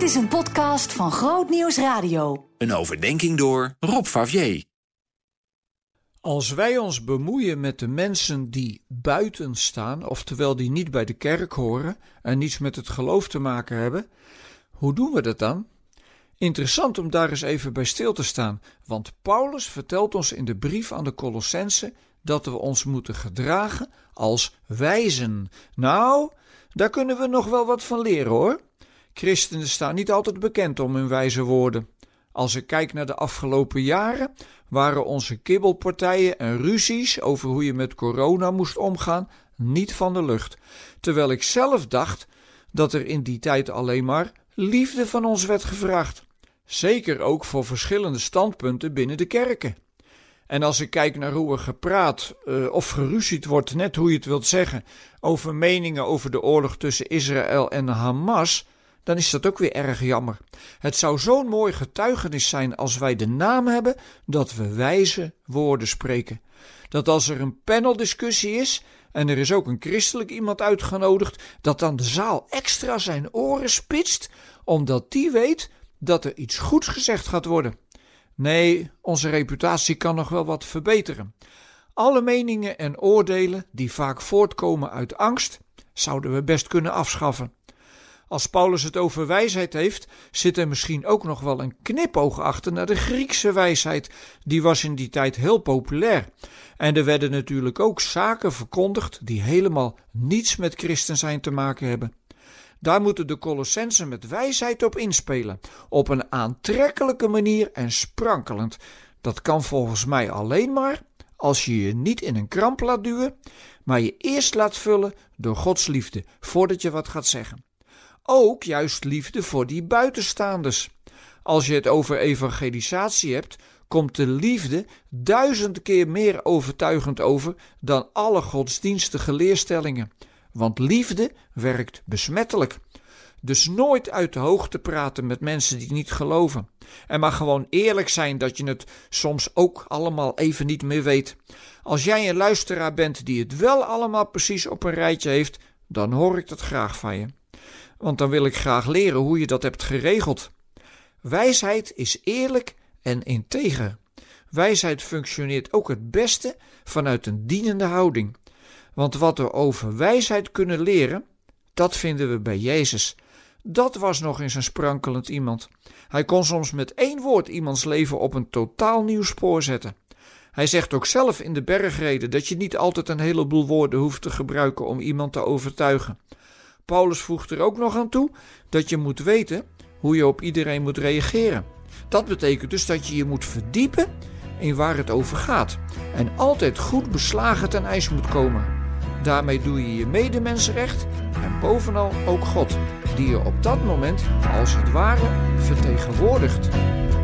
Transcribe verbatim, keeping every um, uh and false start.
Dit is een podcast van Groot Nieuws Radio. Een overdenking door Rob Favier. Als wij ons bemoeien met de mensen die buiten staan, oftewel die niet bij de kerk horen en niets met het geloof te maken hebben, hoe doen we dat dan? Interessant om daar eens even bij stil te staan, want Paulus vertelt ons in de brief aan de Colossenzen dat we ons moeten gedragen als wijzen. Nou, daar kunnen we nog wel wat van leren hoor. Christenen staan niet altijd bekend om hun wijze woorden. Als ik kijk naar de afgelopen jaren, waren onze kibbelpartijen en ruzies over hoe je met corona moest omgaan niet van de lucht. Terwijl ik zelf dacht dat er in die tijd alleen maar liefde van ons werd gevraagd. Zeker ook voor verschillende standpunten binnen de kerken. En als ik kijk naar hoe er gepraat uh, of geruzied wordt, net hoe je het wilt zeggen, over meningen over de oorlog tussen Israël en Hamas, dan is dat ook weer erg jammer. Het zou zo'n mooi getuigenis zijn als wij de naam hebben dat we wijze woorden spreken. Dat als er een paneldiscussie is en er is ook een christelijk iemand uitgenodigd, dat dan de zaal extra zijn oren spitst, omdat die weet dat er iets goeds gezegd gaat worden. Nee, onze reputatie kan nog wel wat verbeteren. Alle meningen en oordelen die vaak voortkomen uit angst, zouden we best kunnen afschaffen. Als Paulus het over wijsheid heeft, zit er misschien ook nog wel een knipoog achter naar de Griekse wijsheid. Die was in die tijd heel populair. En er werden natuurlijk ook zaken verkondigd die helemaal niets met christen zijn te maken hebben. Daar moeten de Colossenzen met wijsheid op inspelen, op een aantrekkelijke manier en sprankelend. Dat kan volgens mij alleen maar als je je niet in een kramp laat duwen, maar je eerst laat vullen door Gods liefde, voordat je wat gaat zeggen. Ook juist liefde voor die buitenstaanders. Als je het over evangelisatie hebt, komt de liefde duizend keer meer overtuigend over dan alle godsdienstige leerstellingen. Want liefde werkt besmettelijk. Dus nooit uit de hoogte praten met mensen die niet geloven. En maar gewoon eerlijk zijn dat je het soms ook allemaal even niet meer weet. Als jij een luisteraar bent die het wel allemaal precies op een rijtje heeft, dan hoor ik dat graag van je. Want dan wil ik graag leren hoe je dat hebt geregeld. Wijsheid is eerlijk en integer. Wijsheid functioneert ook het beste vanuit een dienende houding. Want wat we over wijsheid kunnen leren, dat vinden we bij Jezus. Dat was nog eens een sprankelend iemand. Hij kon soms met één woord iemands leven op een totaal nieuw spoor zetten. Hij zegt ook zelf in de bergreden dat je niet altijd een heleboel woorden hoeft te gebruiken om iemand te overtuigen. Paulus voegt er ook nog aan toe dat je moet weten hoe je op iedereen moet reageren. Dat betekent dus dat je je moet verdiepen in waar het over gaat en altijd goed beslagen ten ijs moet komen. Daarmee doe je je medemensen recht en bovenal ook God, die je op dat moment als het ware vertegenwoordigt.